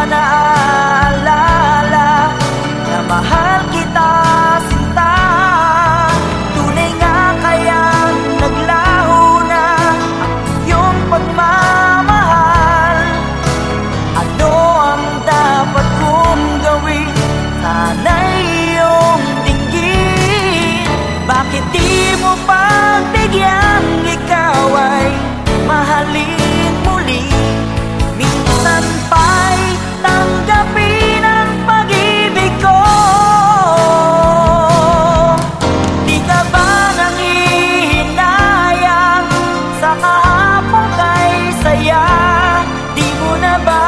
naaalala na mahal kita sinta? Tunay nga kayang naglaho na ang iyong pagmamahal? Ano ang dapat kong gawin? Sana'y iyong dinggin. Bakit di mo pagbigyan? Ikaw ay mahalin muli. Minsan pa'y tanggapin ang pag-ibig ko. Di ka ba nanghihinayang sa kahapon kay saya? Di mo na ba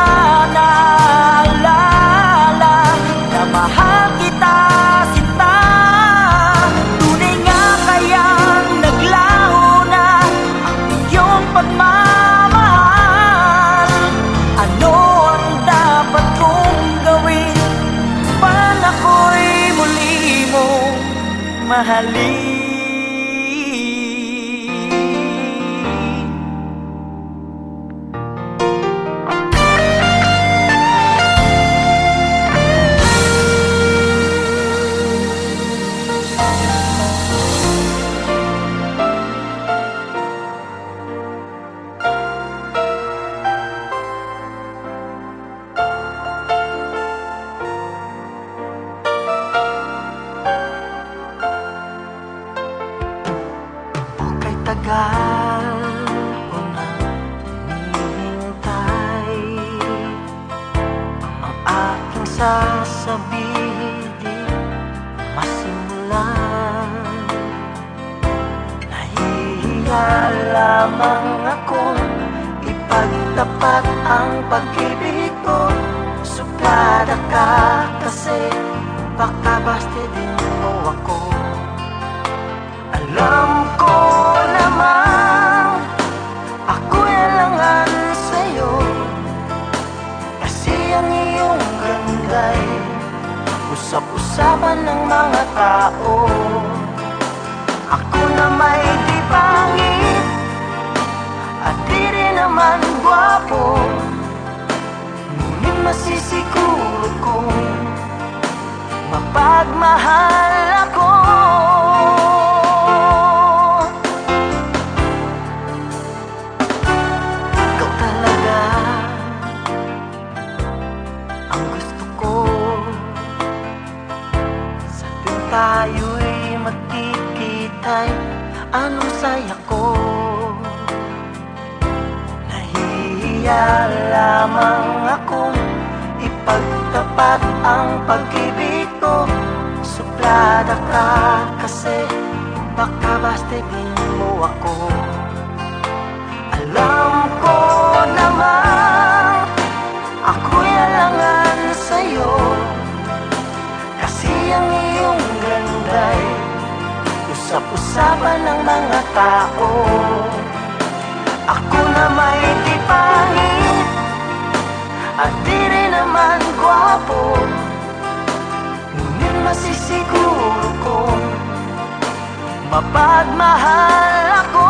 naalala na mahal kita sinta? Tunay nga kayang naglaho na ang iyong pagmamahal? Ano ang dapat kong gawin para ako'y muli mo mahalin? Tagal ko na hinihintay ang aking sasabihin di masimulan. Nahihiya lamang akong ipagtapat ang pag-ibig ko. Suplada ka kasi baka basta din mo ako. Alam ko naman ako'y alangan sa'yo, kasi ang usapan ng mga tao. Ako na may di pangit at di rin naman gwapo, ngunit masisiguro kong mapagmahal ako. Ikaw talaga ang gusto ko, sa tuwing tayo'y magkikita'y anong saya ko. Nahihiya lamang akong ipagtapat ang pag-ibig ko. Suplada ka kasi baka bastidin mo ako. Alam ko naman ako'y alangan sa'yo, kasi ang iyong ganda'y usap-usapan ng mga tao. Ako na may di pangit at di rin naman gwapo, ngunit masisiguro kong mapagmahal ako.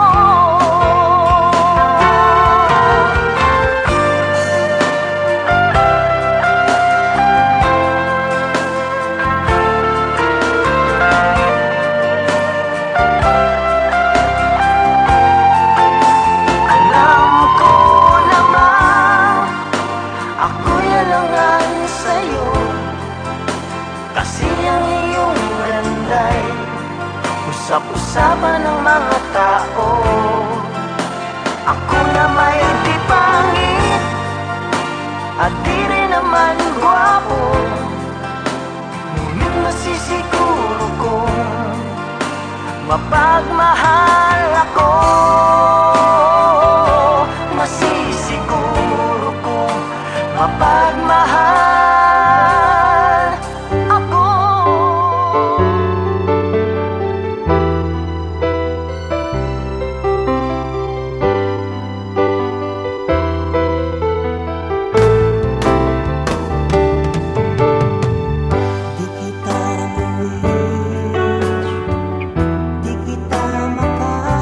Usap-usapan ng mga tao. Ako na may di pangit at di rin naman gwapo, ngunit masisiguro kong mapagmahal ako. Masisiguro kong mapagmahal ako. Di kita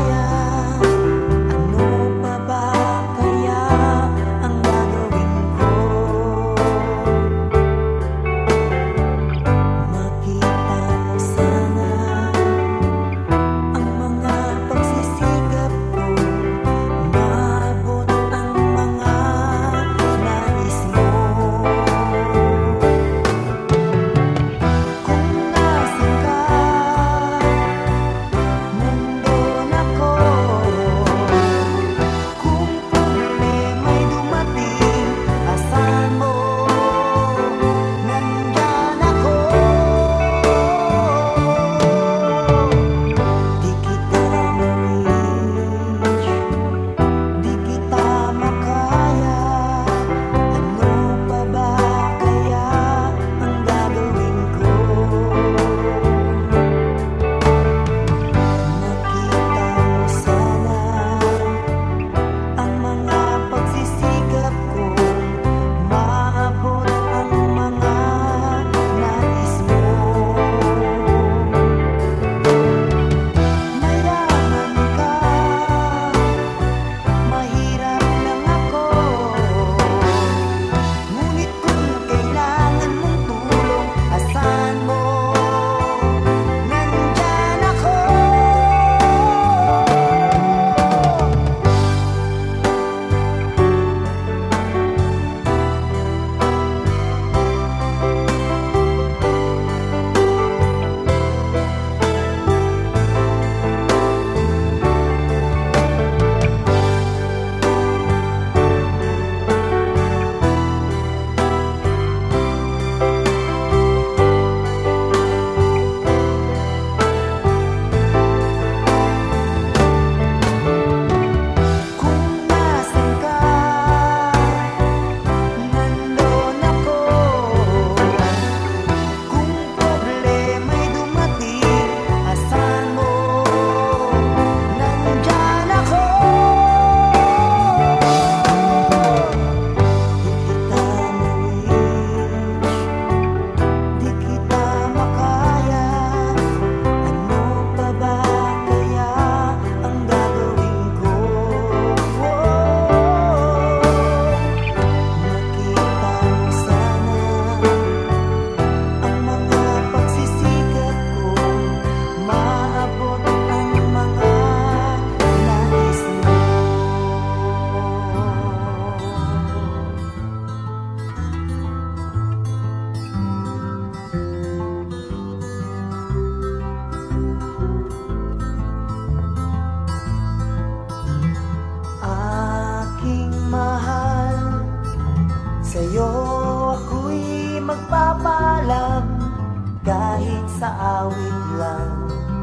awit lang.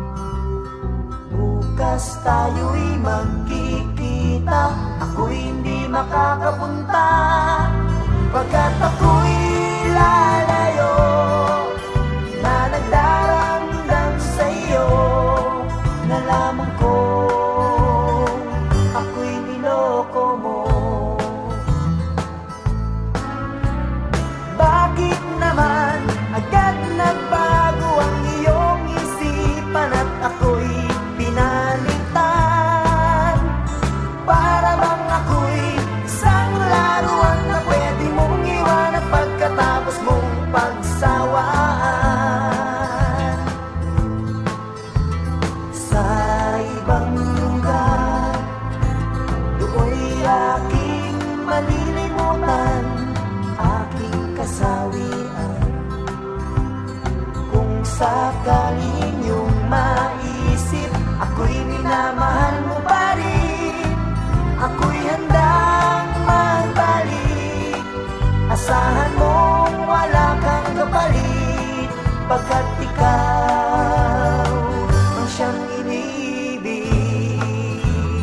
Bukas tayo'y magkikita, ako'y hindi makakapunta, pagkat ako'y lalayo na nagdaramdam sa'yo. Nalaman ko ako'y niloko mo. Bakit naman agad nagbago ang iyong isipan at ako'y pinalitan? Para bang ako'y isang laruan na pwede mong iwanan pagkatapos mong pagsawaan? Sa ibang lugar, do'y aking malilimutan aking kasawian. Kung sakaling iyong maisip ako'y minamahal mo pa rin, ako'y handang magbalik. Asahan mong wala kang kapalit, pagkat ikaw ang siyang inibig.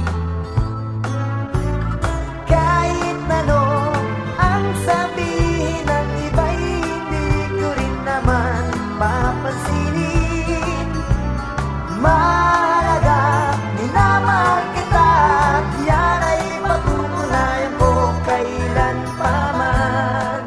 Kahit ano ang sabihin ng iba'y hindi ko rin naman papansinin. Mahalaga, minamahal kita, yan ay patutunayan ko kailan pa man.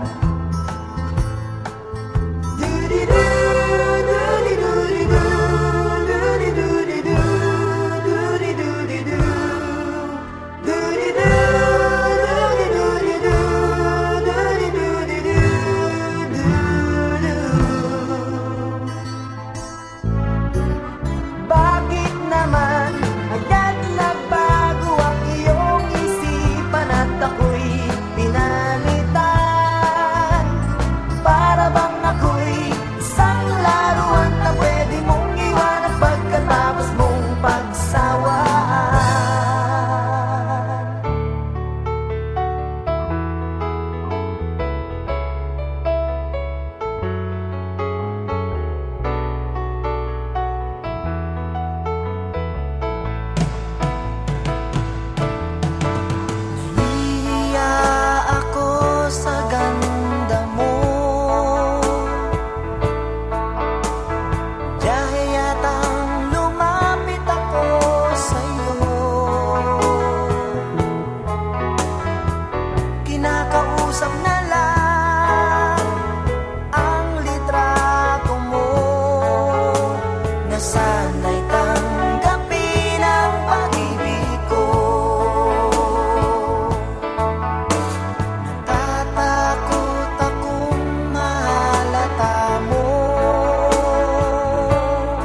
Du-di-du, du-di-du-di-du, du-di-du-di-du, du-di-du-di-du, du-di-du, du-di-du-di-du, du-di-du-di-du, du-du. Bakit naman agad nagbago ang iyong isipan at ako'y pinalitan? Para bang ako'y isang laruan na pwede mong iwanan pagkatapos mong pagsawaan? Nahihiya ako sa ganda mo, dahil yatang lumapit ako sa'yo. Kinakausap na lang ang litrato mo, na sana'y tanggapin ang pag-ibig ko. Natatakot akong mahalata mo,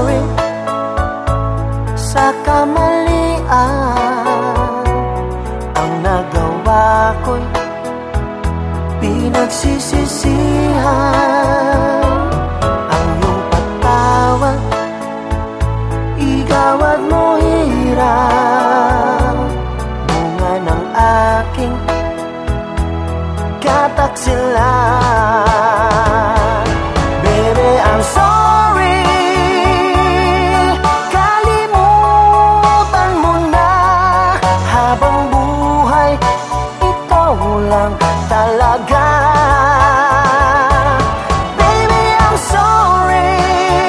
sorry sa kamalian. Ang nagawa ko'y pinagsisisihan. Ang iyong pagtawag, igawad mo hirap. Bunga ng aking kataksilan. Baby, I'm sorry. Kalimutan mo na. Habang buhay, ikaw lang talaga. Baby, I'm sorry.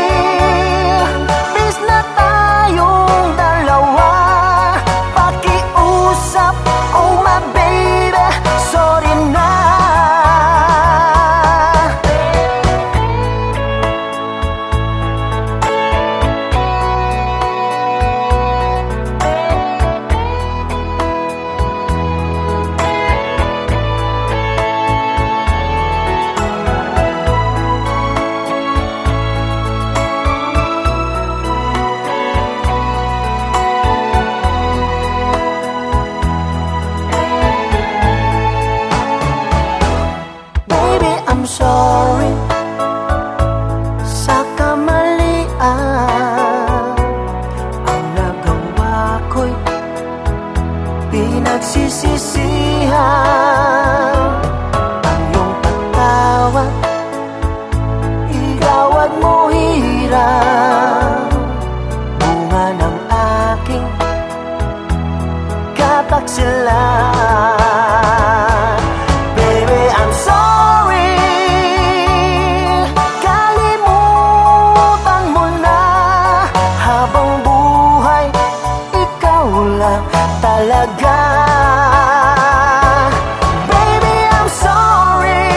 Bis na tayong dalawa. Pakiusap, oh my baby, sorry na. Baby, I'm sorry sa kamalian. Ang nagawa ko'y pinagsisisihan. Ang iyong pagtawag, igawad mo hirap. Bunga ng aking kataksilan. Baby, I'm sorry. Kalimutan mo na. Habang buhay, ikaw lang talaga. Baby, I'm sorry.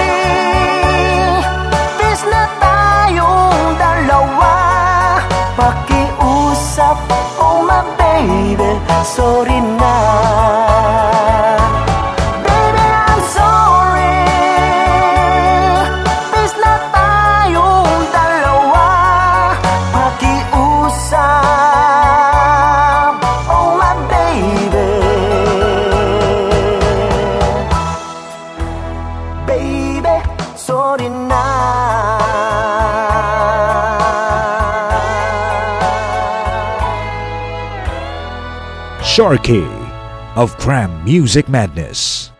Bis na tayong dalawa. Pakiusap, oh my baby, sorry na. Baby, I'm sorry. Bis na tayong dalawa. Pakiusap, oh my baby. Baby, sorry na. Sharky of Cram Music Madness.